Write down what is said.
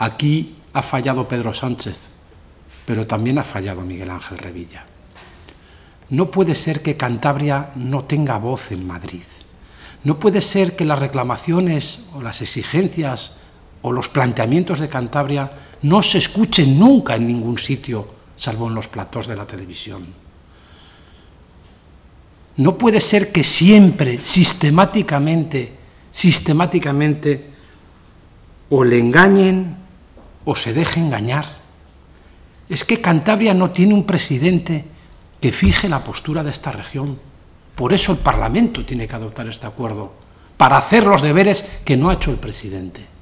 Aquí ha fallado Pedro Sánchez, pero también ha fallado Miguel Ángel Revilla. No puede ser que Cantabria no tenga voz en Madrid. No puede ser que las reclamaciones o las exigencias o los planteamientos de Cantabria no se escuchen nunca en ningún sitio, salvo en los platós de la televisión. No puede ser que siempre, sistemáticamente, o le engañen o se deje engañar. Es que Cantabria no tiene un presidente que fije la postura de esta región. Por eso el Parlamento tiene que adoptar este acuerdo, para hacer los deberes que no ha hecho el presidente.